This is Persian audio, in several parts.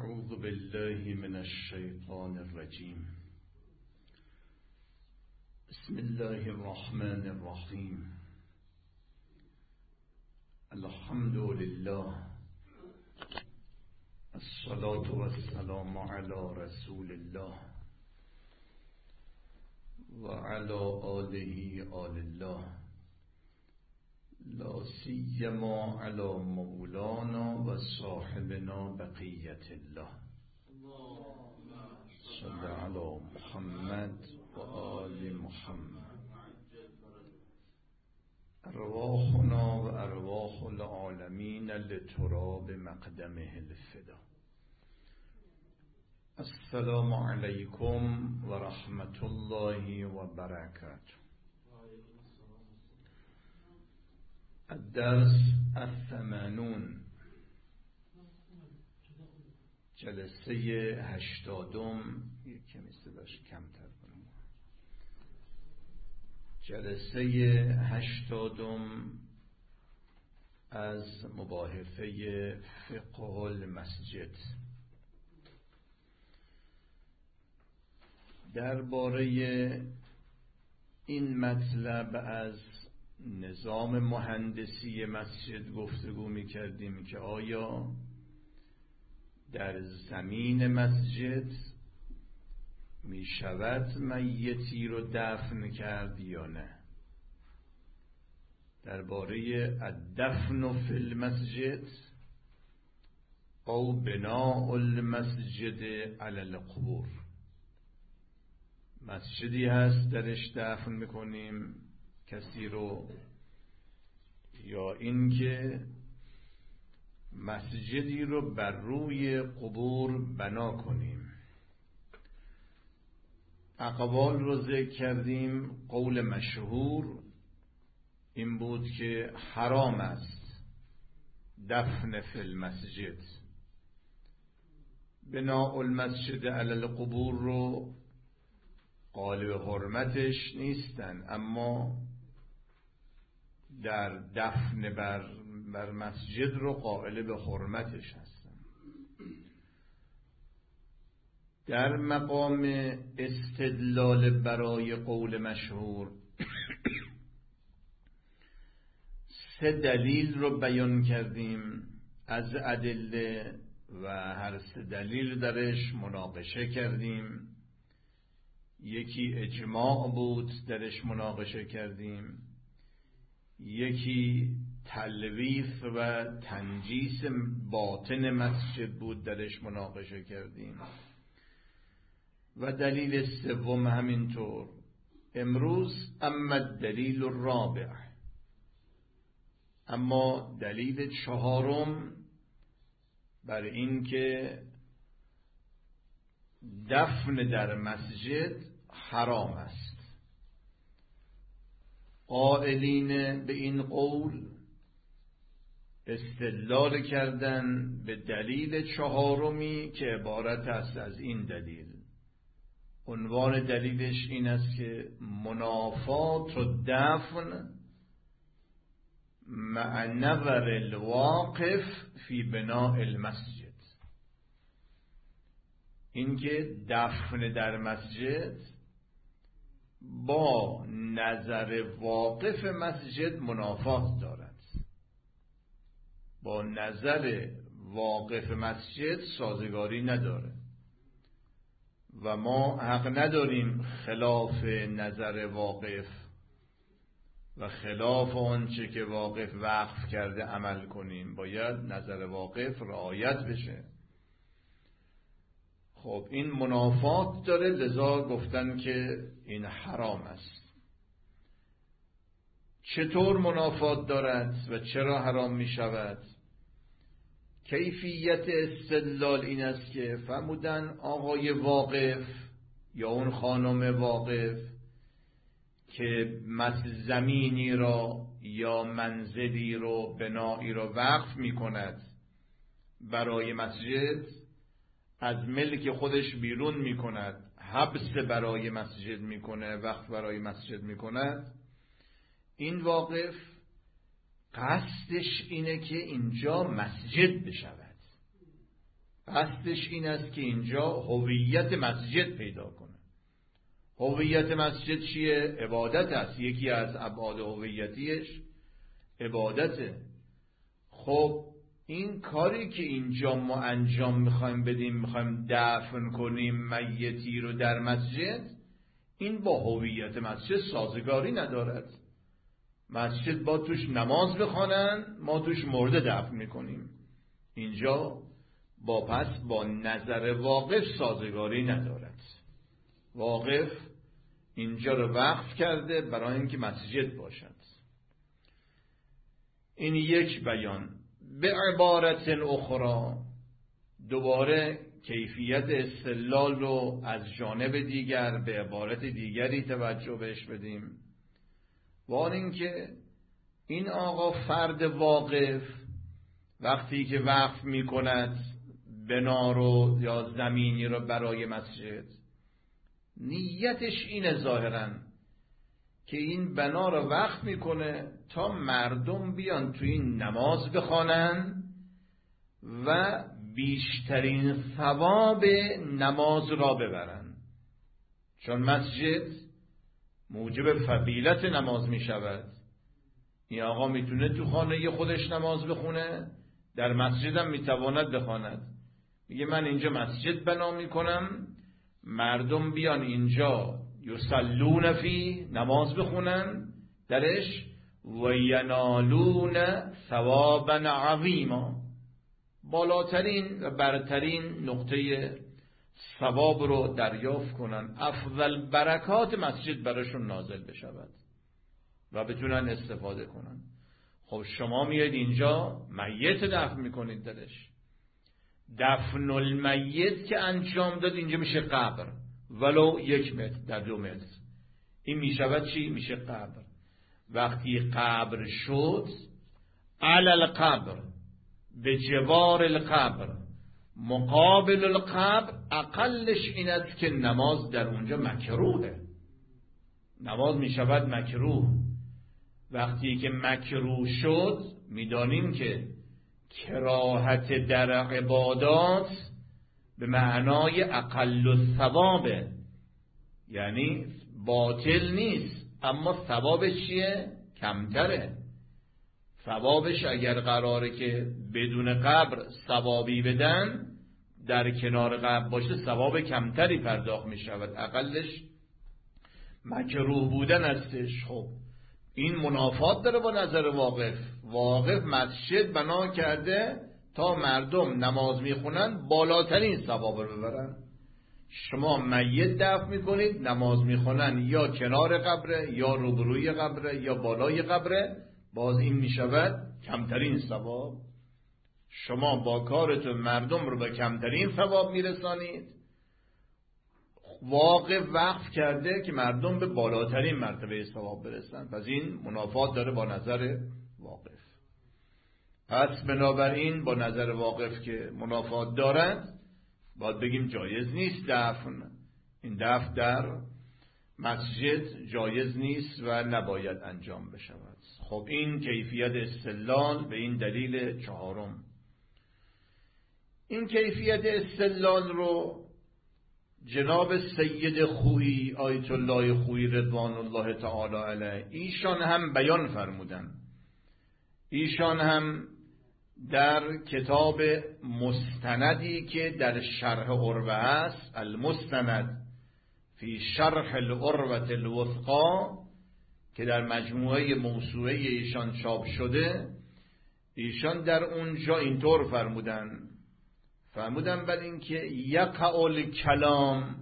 أعوذ بالله من الشيطان الرجيم. بسم الله الرحمن الرحيم. الحمد لله، الصلاة والسلام على رسول الله وعلى آله آل الله، لا سيما على مولانا و صاحبنا بقية الله. صل على محمد و آل محمد. ارواحنا و ارواح العالمین لتراب مقدمه الفدا. السلام علیکم و رحمت الله و برکاته. الدرس 80، جلسه 80. یک کمی صداش کمتر کنم. جلسه 80 از مباحثه فقه المسجد. درباره این مطلب از نظام مهندسی مسجد گفتگو می کردیم که آیا در زمین مسجد می شود میتی رو دفن کرد یا نه. درباره الدفن فی المسجد او بناء المسجد علی القبور. مسجدی هست درش دفن میکنیم کسی رو، یا اینکه مسجدی رو بر روی قبور بنا کنیم. اقوال رو ذکر کردیم. قول مشهور این بود که حرام است دفن فی المسجد. بناء المسجد علی القبور رو قالب حرمتش نیستن، اما در دفن بر مسجد رو قائل به حرمتش هستن. در مقام استدلال برای قول مشهور 3 دلیل رو بیان کردیم از ادله و هر 3 دلیل درش مناقشه کردیم. یکی اجماع بود درش مناقشه کردیم، یکی تلویث و تنجیس باطن مسجد بود درش مناقشه کردیم، و دلیل 3 همینطور. امروز اما دلیل الرابع، اما دلیل 4 بر این که دفن در مسجد حرام است. قائلین به این قول استدلال کردن به دلیل 4 که عبارت است از این دلیل. عنوان دلیلش این است که منافات و دفن مع نظر الواقف فی بناء المسجد. اینکه دفن در مسجد با نظر واقف مسجد منافات دارد. با نظر واقف مسجد سازگاری نداره و ما حق نداریم خلاف نظر واقف و خلاف آنچه که واقف وقف کرده عمل کنیم. باید نظر واقف رعایت بشه. خب این منافات داره، لذا گفتن که این حرام است. چطور منافات دارد و چرا حرام می شود؟ کیفیت استدلال این است که فرمودن آقای واقف یا اون خانم واقف که زمینی را یا منزلی رو، بنایی را وقف می کند برای مسجد، از ملک خودش بیرون می کند، حبس برای مسجد می کنه، وقف برای مسجد می کند، این واقف قصدش اینه که اینجا مسجد بشود. قصدش این است که اینجا هویت مسجد پیدا کنه. هویت مسجد چیه؟ عبادت است. یکی از ابعاد هویتیش عبادته. خب این کاری که اینجا ما انجام میخوایم بدیم، میخوایم دفن کنیم میتی رو در مسجد، این با هویت مسجد سازگاری ندارد. مسجد با توش نماز بخوانن، ما توش مرده دفن میکنیم. اینجا با نظر واقف سازگاری ندارد. واقف اینجا رو وقف کرده برای اینکه مسجد باشد. این یک بیان. به عبارت اخرى، دوباره کیفیت استدلال رو از جانب دیگر به عبارت دیگری توجه بهش بدیم. وان اینکه این آقا فرد واقف وقتی که وقف می کند بنا رو یا زمینی رو برای مسجد، نیتش اینه ظاهراً که این بنا رو وقف میکنه تا مردم بیان تو این نماز بخوانن و بیشترین ثواب نماز را ببرن. چون مسجد موجب فضیلت نماز می شود. این آقا میتونه تو خانه خودش نماز بخونه، در مسجد هم میتواند بخواند. میگه من اینجا مسجد بنا میکنم، مردم بیان اینجا یصلون فی، نماز بخونن درش، و ینالون ثوابا عظیما، بالاترین و برترین نقطه ثواب رو دریافت کنن، افضل برکات مسجد براشون نازل بشود و بتونن استفاده کنن. خب شما میاد اینجا میت دفن میکنید درش. دفن المیت که انجام داد اینجا میشه قبر، ولو 1 متر در 2 متر. این میشود چی؟ میشه قبر. وقتی قبر شد، علی القبر، به جوار القبر، مقابل القبر، اقلش این است که نماز در اونجا مکروهه. نماز میشود مکروه. وقتی که مکروه شد، میدانیم که کراهت در عبادات به معنای اقل الثواب، یعنی باطل نیست اما ثوابش چیه؟ کمتره. ثوابش اگر قراره که بدون قبر ثوابی بدن، در کنار قبر باشه ثواب کمتری پرداخت می شود، اقلش مکروه بودن هستش. خب این منافات داره با نظر واقف. واقف مسجد بنا کرده تا مردم نماز میخونن بالاترین ثواب رو ببرن. شما میت دفن میکنید، نماز میخونن یا کنار قبره یا روبروی قبره یا بالای قبره، باز این میشود کمترین ثواب. شما با کارتون مردم رو به کمترین ثواب میرسانید. واقع وقف کرده که مردم به بالاترین مرتبه ثواب برسن، پس این منافات داره با نظر واقف. پس بنابراین با نظر واقف که منافات دارد، باید بگیم جایز نیست دفن. این دفن در مسجد جایز نیست و نباید انجام بشود. خب این کیفیت استدلال به این دلیل 4. این کیفیت استدلال رو جناب سید خویی آیت الله خویی رضوان الله تعالی علیه ایشان هم بیان فرمودن. ایشان هم در کتاب مستندی که در شرح عروه است، المستند فی شرح العروة الوثقی، که در مجموعه موسوعه ایشان چاپ شده، ایشان در اونجا اینطور فرمودن بل اینکه یقع الکلام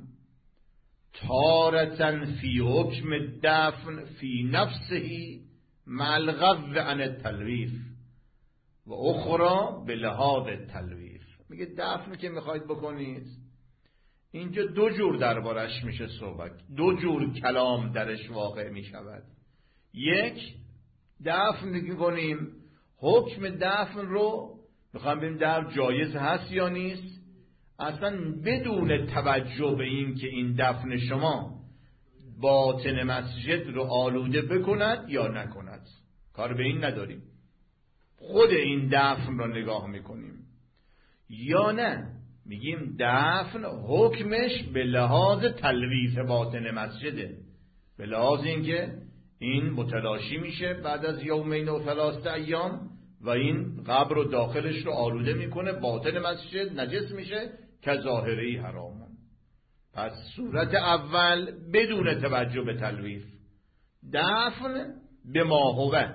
تارة فی حکم الدفن فی نفسه مع الغض عن التلویث و اخرى به لحاظ التلویث. میگه دفن که میخواید بکنید، اینجا 2 جور دربارش میشه صحبت، 2 جور کلام درش واقع میشود. یک، دفن میکنیم، حکم دفن رو میخوام ببینیم در جایز هست یا نیست، اصلا بدون توجه به این که این دفن شما باطن مسجد رو آلوده بکند یا نکند، کار به این نداریم. خود این دفن رو نگاه میکنیم. یا نه، میگیم دفن حکمش به لحاظ تلویث باطن مسجده، به لحاظ اینکه این متلاشی میشه بعد از یومین و 3 ایام و این قبر و داخلش رو آلوده میکنه، باطن مسجد نجس میشه که ظاهری حرامون. پس صورت اول بدون توجه به تلویث، دفن به ماهوه.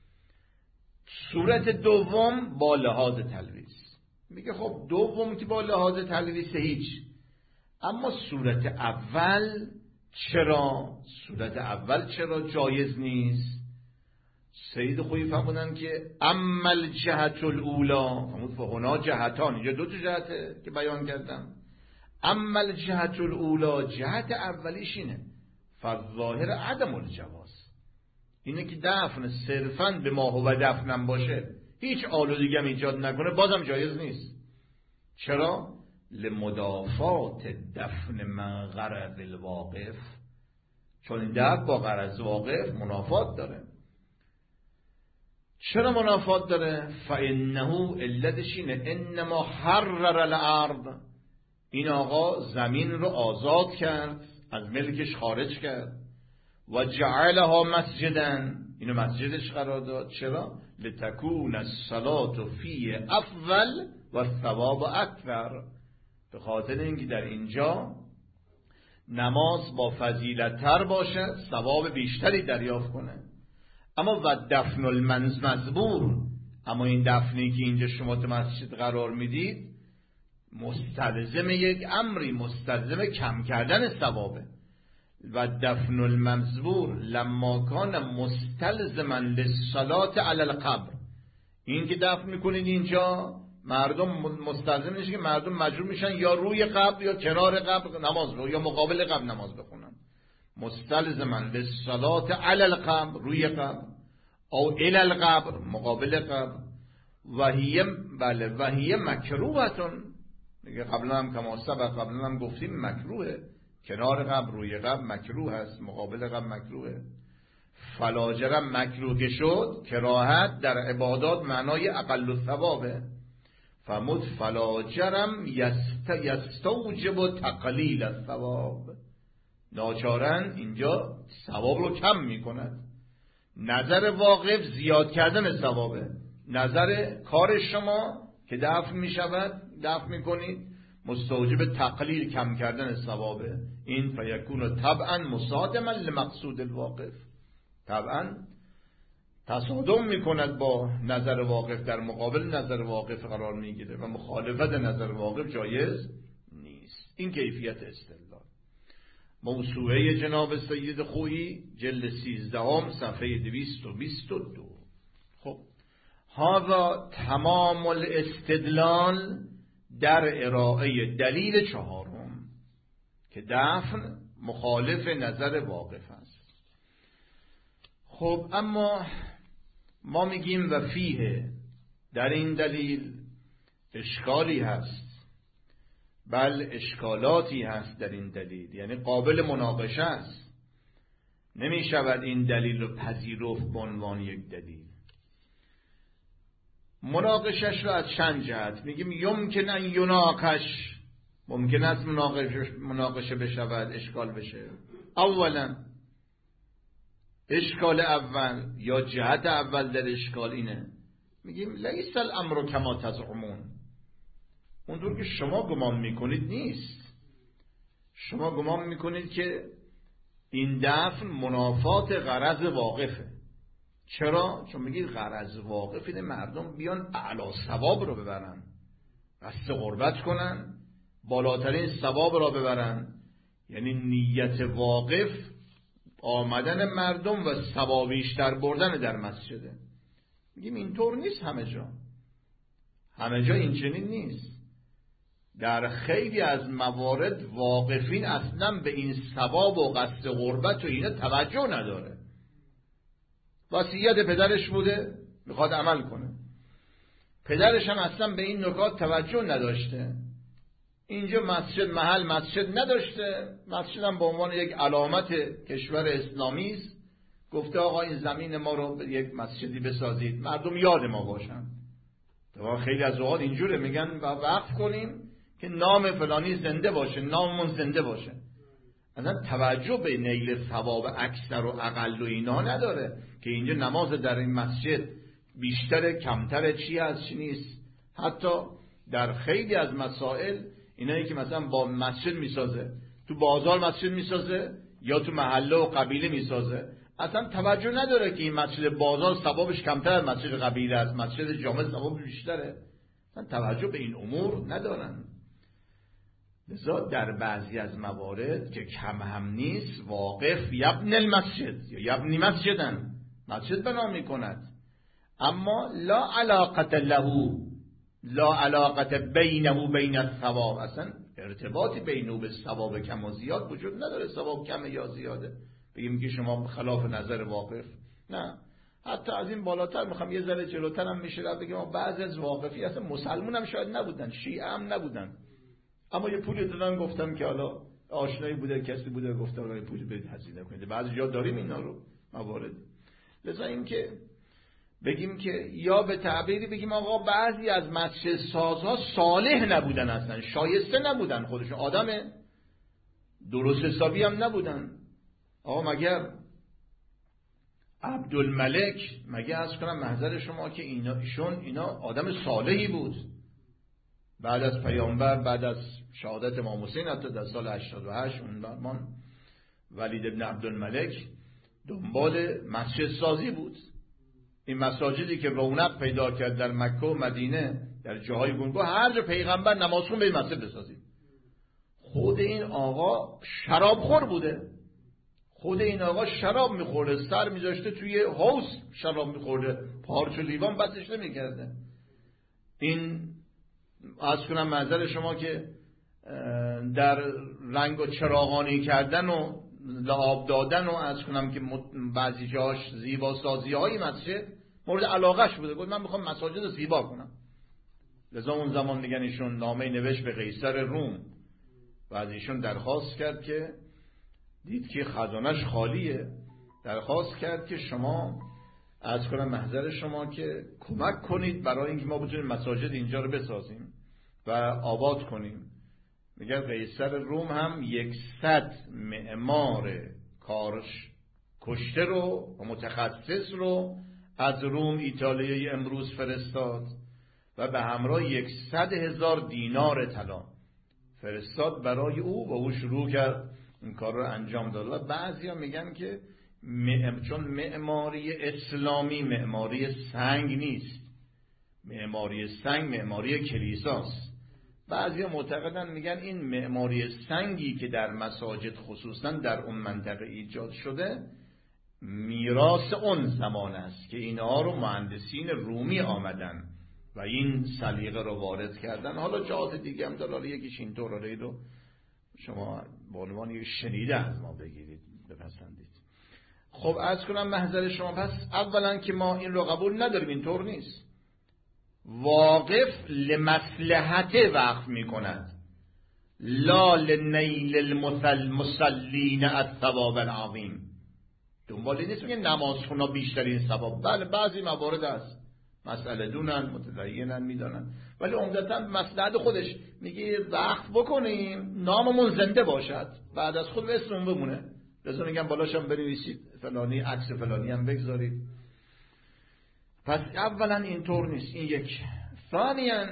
صورت دوم با لحاظ تلویث. میگه خب دوم که با لحاظ تلویث هیچ، اما صورت اول چرا؟ صورت اول چرا جایز نیست؟ سید خویی فرمودن که اما الجهت الاولا، فرمود فهنا جهتان، اینجا 2 جهته که بیان کردم. اما الجهت الاولا، جهت اولیش اینه فالظاهر عدم الجواز، اینه که دفن صرفاً به ما هو دفنم باشه، هیچ آلودگی هم ایجاد نکنه، بازم جایز نیست. چرا؟ لمدافعات دفن من غرض الواقف، چون این دفن با غرض واقف منافات داره. چرا منافات داره؟ فانه علتش اینه انما حرر الارض، این آقا زمین رو آزاد کرد، از ملکش خارج کرد، و جعلها مسجدن، اینو مسجدش قرار داد. چرا؟ لتکون الصلاة فیه افضل و الثواب اکثر، به خاطر اینکه در اینجا نماز با فضیلت تر باشد، ثواب بیشتری دریافت کنه. اما و دفن المزبور، اما این دفنی که اینجا شما تو مسجد قرار میدید مستلزم یک امری، مستلزم کم کردن ثوابه. و دفن المزبور لما کان مستلزما للصلاة علی القبر، این که دفن میکنید اینجا مردم مستلزم میشه که مردم مجبور میشن یا روی قبر یا کنار قبر نماز بخونن یا مقابل قبر نماز بخونن. مستلزما للصلاة علی القبر، روی قبر، او الی القبر، مقابل قبر. و هی مکروهتون، میگه قبلا هم کما سبق، قبلا هم گفتیم مکروهه، کنار قبر روی قبر مکروه است، مقابل قبر مکروهه. فلاجرم مکروه شد، کراهت در عبادات معنای اقل الثوابه. فمد فلاجرم یستوجب تقلیل الثواب، ناچارن اینجا ثواب رو کم میکند. نظر واقف زیاد کردن ثوابه، نظر کار شما که دفن میشود، دفن میکنید، مستوجب تقلیل کم کردن ثوابه. این فیکون طبعا مصادما لمقصود الواقف، طبعا تصادم میکند با نظر واقف، در مقابل نظر واقف قرار میگیره و مخالفت نظر واقف جایز نیست. این کیفیت استدلال. موسوعه جناب سید خویی جلد 13 صفحه 222. خب هذا تمام الاستدلال در ارائه دلیل 4 که دفن مخالف نظر واقف است. خب اما ما میگیم و فیه، در این دلیل اشکالی هست، بل اشکالاتی هست در این دلیل، یعنی قابل مناقشه است. نمی شود این دلیل رو پذیرفت به عنوان یک دلیل. مناقشش رو از چند جهت میگیم. یمکن ان یناقش، ممکن است مناقشه بشود، اشکال بشه. اولا اشکال اول یا جهت اول در اشکال اینه، میگیم لیس الامر کما تزعمون، اونطور که شما گمان میکنید نیست. شما گمان میکنید که این دفن منافات غرض واقفه. چرا؟ چون میگید غرض واقف اینه مردم بیان اعلی ثواب رو ببرن، قصد قربت کنن، بالاترین ثواب را ببرن. یعنی نیت واقف آمدن مردم و ثواب بیشتر بردن در مسجده. میگیم اینطور نیست همه جا، همه جا این چنین نیست. در خیلی از موارد واقفین اصلا به این ثواب و قصد قربت و اینا توجه نداره. وصیت پدرش بوده میخواد عمل کنه، پدرش هم اصلا به این نکات توجه نداشته. اینجا مسجد محل مسجد نداشته، مسجد هم به عنوان یک علامت کشور اسلامی است، گفته آقا این زمین ما رو به یک مسجدی بسازید مردم یاد ما باشن. خیلی از اوقات اینجوره، میگن وقف کنیم که نام فلانی زنده باشه، ناممون زنده باشه. اصلا توجه به نیل ثواب اکثر و اقل و اینا نداره که اینجا نماز در این مسجد بیشتر کمتر چی از چی نیست. حتی در خیلی از مسائل اینایی که مثلا با مسجد میسازه، تو بازار مسجد میسازه یا تو محله و قبیله میسازه، اصلا توجه نداره که این مسجد بازار ثوابش کمتر از مسجد قبیله است، مسجد جامع ثوابش بیشتره. اصلا توجه به این امور ندارن. لذا در بعضی از موارد که کم هم نیست، واقف یبن المسجد یا یبنی مسجدن، مسجد بنا میکند، اما لا علاقت له، لا علاقت بینه و بین الثواب، اصلا ارتباطی بینه و به ثواب کم و زیاد وجود نداره. ثواب کم یا زیاده بگیم که شما خلاف نظر واقف، نه. حتی از این بالاتر میخوام یه ذره جلوتر هم میشه بگیم بعضی از واقفی اصلا مسلمون هم شاید نبودن، شیعه هم نبودن، اما یه پولی دادن گفتم که حالا آشنایی بوده، کسی بوده گفتم حالا پولی بدید هزینه کنید. بعضی جا داریم اینا رو موارد. لذا این که بگیم که یا به تعبیری بگیم آقا بعضی از مسجد سازها صالح نبودن، اصلا شایسته نبودن، خودشون آدم درست حسابی هم نبودن. آقا مگر عبدالملک، مگه از کنم محضر شما که اینا آدم صالحی بود، بعد از پیامبر، بعد از شهادت امام حسین حتی در سال 88 اون زمان ولید بن عبدالملک دنبال مسجد سازی بود. این مساجدی که رونق پیدا کرد در مکه و مدینه، در جاهای گونگون، هر جا پیغمبر نماز خون به مسجد بسازید. خود این آقا شرابخور بوده، خود این آقا شراب میخورده، سر میذاشته توی حوض شراب میخورده، پارچ و لیوان بسش نمیکرده. این از کنم منظر شما که در رنگ و چراغانی کردن و لعاب دادن و از کنم که بعضی جاش زیبا سازی های مسجد مورد علاقش بوده، گفت من میخوام مساجد زیبا کنم. لذا اون زمان میگن ایشون نامه نوشت به قیصر روم و از ایشون درخواست کرد که دید که خزانش خالیه، درخواست کرد که شما از کنم محضر شما که کمک کنید برای اینکه ما بتونیم مساجد اینجا رو بسازیم و آباد کنیم. میگن قیصر روم هم 100 معمار کارش کشته رو و متخصص رو از روم ایتالیای امروز فرستاد و به همراه 100,000 دینار طلا فرستاد برای او و او شروع کرد این کار رو انجام داد. و بعضیا میگن که چون معماری اسلامی معماری سنگ نیست، معماری سنگ معماری کلیساست. بعضیا معتقدن میگن این معماری سنگی که در مساجد خصوصا در اون منطقه ایجاد شده میراث اون زمان است که اینها رو مهندسین رومی آمدن و این سلیقه رو وارد کردن. حالا جهات دیگه هم داره، یکیش اینطوره رو شما به عنوان یک شنیده از ما بگیرید بپسندید. خب عرض کنم محضر شما، پس اولا که ما این رو قبول نداریم، اینطور نیست. واقف لمصلحت وقف می کند، لا لنیل المصلین الثواب العظیم. دنبال نیست میگه نماز خونا بیشترین ثواب. بله بعضی موارد هست مسئله دونن متدینن میدانن، ولی عمدتا مصلحت خودش میگه وقف بکنیم ناممون زنده باشد، بعد از خود اسممون بمونه. لذا میگم بالاش هم بنویسید فلانی، عکس فلانی هم بگذارید. پس اولا اینطور نیست، این یک. ثانیاً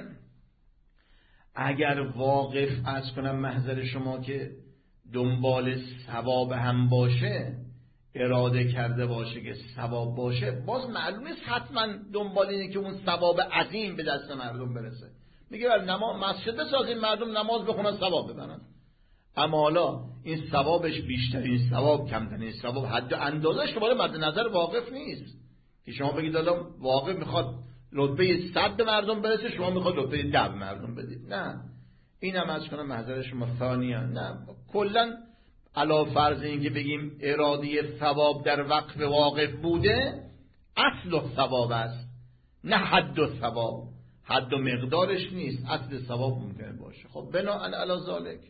اگر واقف از کنم محضر شما که دنبال ثواب هم باشه، اراده کرده باشه که ثواب باشه، باز معلوم نیست حتما دنبال اینه که اون ثواب عظیم به دست مردم برسه. میگه نماز مسجد بسازیم مردم نماز بخونن ثواب ببرن، اما حالا این ثوابش بیشترین ثواب کمترین ثواب حد اندازش که باید مد نظر واقف نیست که شما بگید حالا واقف میخواد رتبه 100 به مردم برسه، شما میخواد رتبه 10 به مردم بدید. نه، اینم از کنم محضر شما. ثانیاً نه، کلا علاوه فرض این که بگیم اراده ثواب در وقف واقف بوده، اصل ثواب است نه حد ثواب. حد و مقدارش نیست، اصل ثواب ممکنه باشه. خب بناء علی ذالک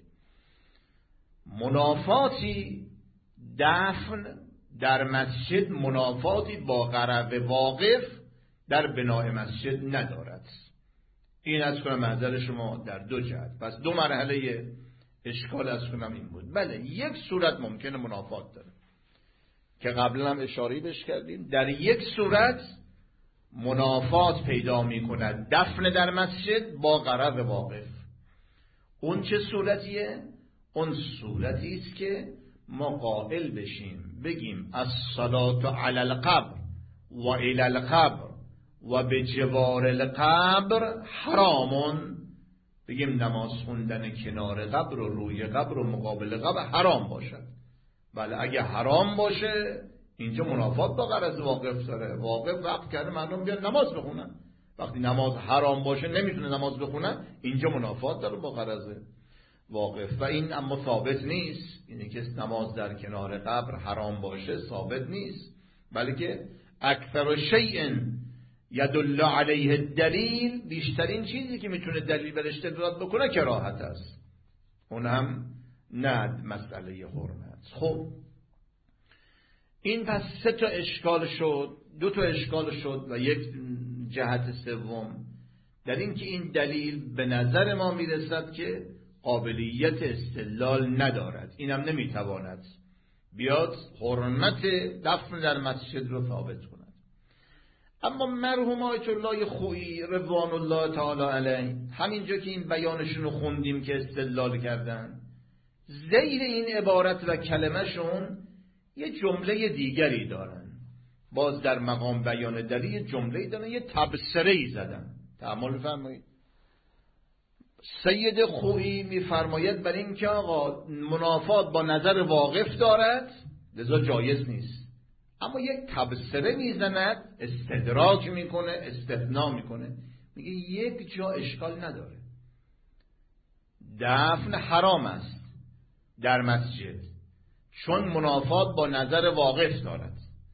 منافاتی دفن در مسجد منافاتی با غرض واقف در بنای مسجد ندارد. این از کنم محضر شما در دو جهت. پس دو مرحله اشکال از کنم این بود. بله یک صورت ممکنه منافات داره که قبلا هم اشاره بهش کردیم. در یک صورت منافات پیدا می کند دفن در مسجد با غرض واقف. اون چه صورتیه؟ اون صورتی است که ما قائل بشیم بگیم الصلاة علی القبر و الی القبر و به جوار القبر حرامون، بگیم نماز خوندن کنار قبر و روی قبر و مقابل قبر حرام باشد. بله اگه حرام باشه اینجا منافات با غرض واقف داره. واقف وقت کرده مردم بیان نماز بخونن، وقتی نماز حرام باشه نمیتونه نماز بخونن، اینجا منافات داره با غرض واقف. و این اما ثابت نیست، اینه که نماز در کنار قبر حرام باشه ثابت نیست، بلکه اکثر شیء یدل علیه الدلیل، بیشترین چیزی که میتونه دلیل برش دلالت بکنه کراهت است، اون هم نه مسئله حرمت. خب این پس سه تا اشکال شد، دو تا اشکال شد و یک جهت سوم در این که این دلیل به نظر ما میرسد که قابلیت استدلال ندارد، اینم نمیتواند بیاد حرمت دفن در مسجد رو ثابت کند. اما مرحوم آیت الله خویی رضوان الله تعالی علیه همینجا که این بیانشون رو خوندیم که استدلال کردن، زیر این عبارت و کلمه شون یه جمله دیگری دارن، باز در مقام بیان دلیل جمله دارن، یه تبصره‌ای زدن. تأمل فرمایید. سید خویی میفرماید بر این که آقا منافات با نظر واقف دارد لذا جایز نیست، اما یک تبصره میزند، استدراج میکنه، استثناء میکنه، میگه یک جا اشکال نداره، دفن حرام است در مسجد چون منافات با نظر واقف دارد،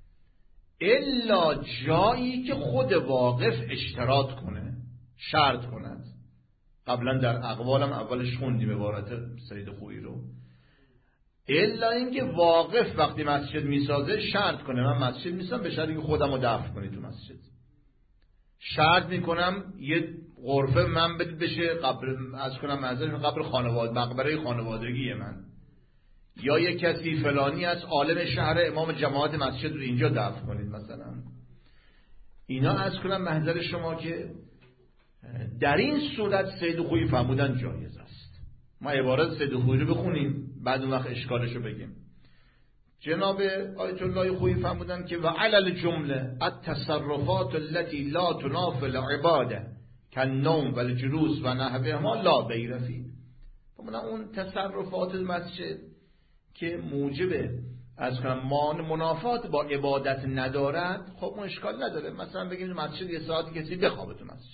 الا جایی که خود واقف اشتراط کنه، شرط کند. قبلا در اقوالم اولش خوندیم عبارت سید خویی رو، الا اینکه واقف وقتی مسجد میسازه شرط کنه من مسجد میسازم به شرطی که خودم رو دفن کنی تو مسجد، شرط میکنم یه غرفه من بشه قبر، از کنم منظرش قبر خانواده، مقبره خانوادگی من، یا یه کسی فلانی از عالم شهر امام جماعت مسجد رو اینجا دفن کنید مثلا. اینا از کنم منظر شما که در این صورت سید خویی فرمودن جایز است. ما عبارت سید خویی رو بخونیم بعد اون وقت اشکالش رو بگیم. جناب آیت الله خویی فرمودن که و علل جمله التصرفات التي لا تنافل عباده كالنوم والجلوس و نحوهما لا غیر فیه. اون تصرفات مسجد که موجب از کنم منافات با عبادت ندارد، خب اون اشکال نداره. مثلا بگیم مسجد یه ساعتی کسی بخوابه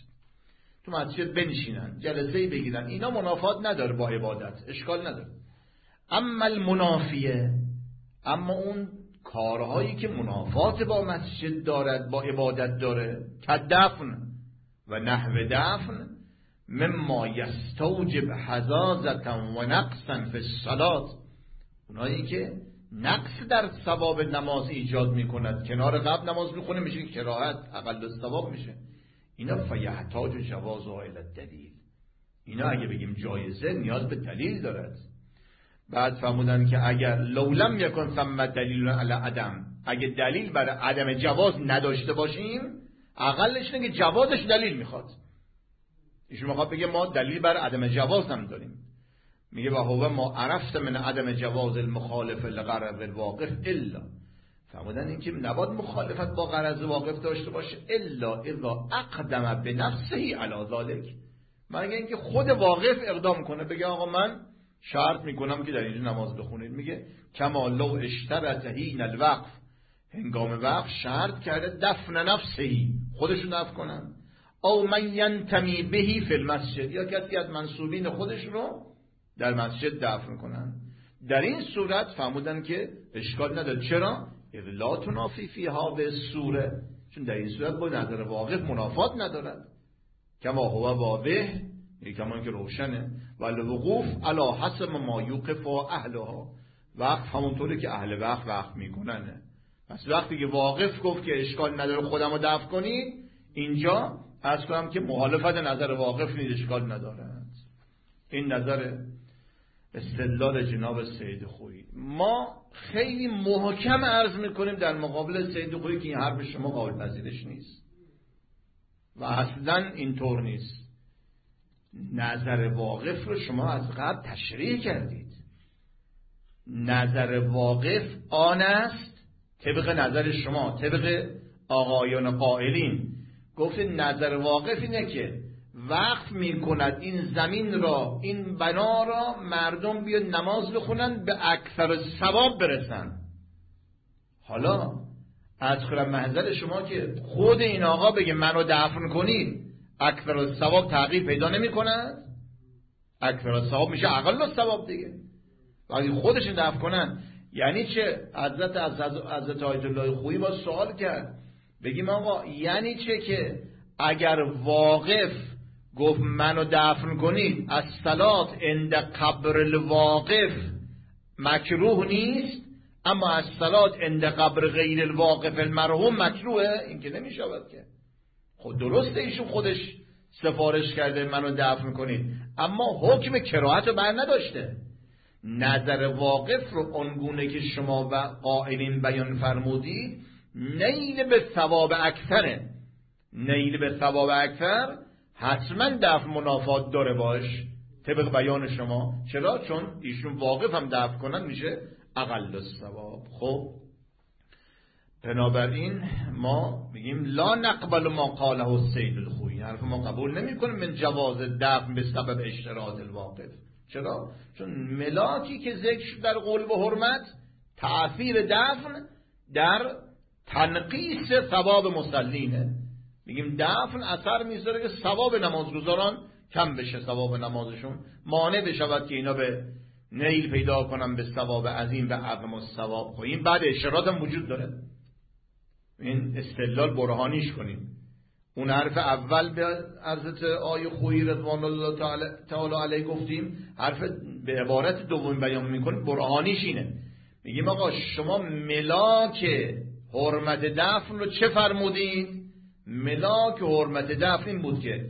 تو مسجد بنشینن جلسه‌ای بگیرن، اینا منافات نداره با عبادت، اشکال نداره. اما المنافیه، اما اون کارهایی که منافات با مسجد دارد، با عبادت داره، که دفن و نحو دفن مما یستوجب حزازتا و نقصا فی الصلاة، اونایی که نقص در ثواب نماز ایجاد میکند، کنار قبل نماز میخونه میشه کراهت، اقل ثواب میشه، اینا فیحتاج جواز الی الدلیل، اینا اگه بگیم جایزه نیاز به دلیل دارد. بعد فرمودن که اگر لولم یکن ثم دلیل علی عدم، اگه دلیل برای عدم جواز نداشته باشیم، اقلش اینه که جوازش دلیل میخواد. ایشون میخواد بگه ما دلیل برای عدم جواز هم داریم، میگه و هو ما عرفت من عدم جواز المخالف لغرض الواقف الا، فرمودن این که نباید مخالفت با غرض واقف داشته باشه الا اذا اقدم به نفسه علی ذلک، مگه اینکه خود واقف اقدام کنه بگه آقا من شرط میکنم که در اینجا نماز بخونید. میگه کما لو اشترط حین الوقف، هنگام وقف شرط کرده دفن نفسهی، خودشو دفن کنن، او من ینتمی بهی فی المسجد، یا کسی از منسوبین خودش رو در مسجد دفن کنن. در این صورت فرمودن که اشکال نداره. چرا؟ اذ لا تنافی فیها به سوره، چون در این صورت با نظر واقف منافات ندارد. کما هو واضح، کما که روشنه، والوقوف علی حسب ما یوقف اهلها، وقف همونطوری که اهل وقف میکنن. پس وقتی که واقف گفت که اشکال نداره خودمو دفن کنید، اینجا عرض کنم که مخالفت نظر واقف نیز اشکال ندارد. این نظر استدلال جناب سید خویی. ما خیلی محکم عرض میکنیم در مقابل سید خویی که این حرف شما قابل پذیرش نیست و اصلا اینطور نیست. نظر واقف رو شما از قبل تشریح کردید. نظر واقف آن است طبق نظر شما، طبق آقایان قائلین. گفت نظر واقف اینه که وقف میکند این زمین را، این بنا را، مردم بیان نماز بخونن به اکثر ثواب برسن. حالا از خرم محضر شما که خود این آقا بگه منو دفن کنید اکثر ثواب تغییر پیدا نمی کند. اکثر ثواب میشه اقل ثواب دیگه. وقتی خودشون دفن کنن یعنی چه؟ حضرت آیت الله خویی با سوال کرد، بگیم آقا یعنی چه که اگر واقف گفت منو دفن کنید از صلات عند قبر الواقف مکروه نیست، اما از صلات عند قبر غیر الواقف المرحوم مکروهه؟ این که نمیشود که. خود درسته ایشون خودش سفارش کرده منو دفن کنید، اما حکم کراهت رو بر نداشته. نظر واقف رو آنگونه که شما و قائلین بیان فرمودید نیل به ثواب اکثره. نیل به ثواب اکثر حتما دفن منافات داره باش طبق بیان شما. چرا؟ چون ایشون واقف هم دفن کنن میشه اقل الثواب. خب بنابراین ما میگیم لا نقبل ما قاله السید الخویی، حرف ما قبول نمی کنیم من جواز دفن به سبب اشتراط الواقف. چرا؟ چون ملاکی که ذکر در قول و حرمت تأثیر دفن در تنقیص ثواب مسلینه. میگیم دفن اثر میذاره که ثواب نمازگزاران کم بشه، ثواب نمازشون مانع بشود که اینا به نیل پیدا کنن به ثواب عظیم و اعظم الثواب. خب این بعد اشارات هم وجود داره، این استدلال برهانیش کنیم. اون حرف اول به حضرت آیه خویی رضوان الله تعالی علیه گفتیم، حرف به عبارت دوم بیان میکنیم برهانیش اینه. میگیم آقا شما ملاک حرمت دفن رو چه فرمودید؟ ملاک حرمت دفن این بود که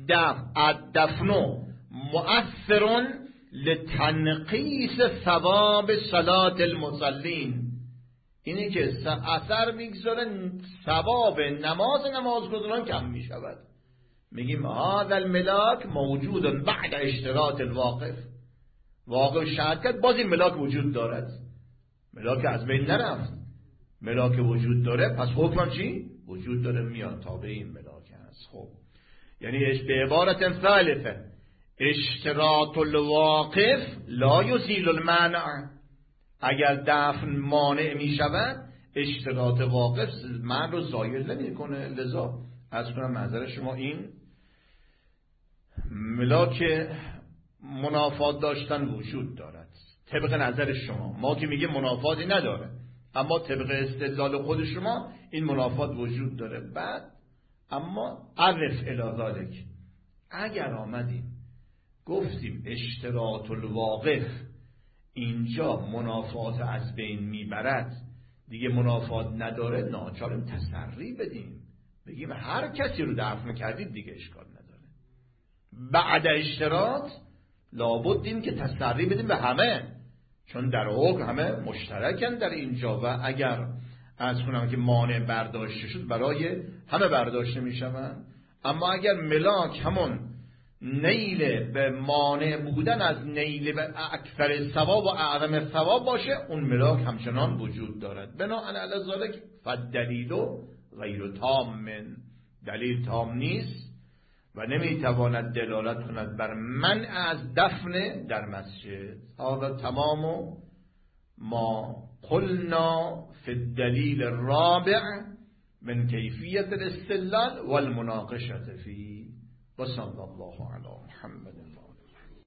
الدفن مؤثر لتنقیص ثواب صلاة المصلین. اینی که اثر میگذاره ثواب نمازگزاران کم میشود. میگیم هذا الملاک موجود بعد اشتراط الواقف. واقف شهادت باز این ملاک وجود دارد، ملاک از بین نرفت، ملاک وجود داره، پس حکم چی؟ وجود داره، میاد تابع این ملاک هست. خب یعنی به عبارت ثالثه اشتراط الواقف لا یزیل المانع. اگر دفن مانع می شود اشتراط واقف من رو زایل نمی کنه. لذا از کنم نظر شما این ملاک منافات داشتن وجود دارد طبق نظر شما. ما که میگه منافاتی نداره، اما طبق استدلال خود شما این منافات وجود داره. بعد اما عرف الی ذلک، اگر آمدیم گفتیم اشتراط الواقف اینجا منافات از بین میبرد، دیگه منافات نداره، ناچاریم تسری بدیم، بگیم هر کسی رو دفن کردید دیگه اشکال نداره. بعد اشتراط لابد این که تسری بدیم به همه، چون در حکم همه مشترکن در اینجا و اگر از کنم که مانع برداشته شد برای همه برداشته میشوند. اما اگر ملاک همون نیل به مانع بودن از نیل به اکثر ثواب و اعظم ثواب باشه، اون ملاک همچنان وجود دارد. بناهن علی ذلک فالدلیل غیر تام، دلیل تام نیست و نمیتواند دلالت کند بر منع از دفن در مسجد. هذا تمام ما قلنا فی الدلیل الرابع من کیفیت الاستدلال والمناقشه فيه. وصلى الله على محمد.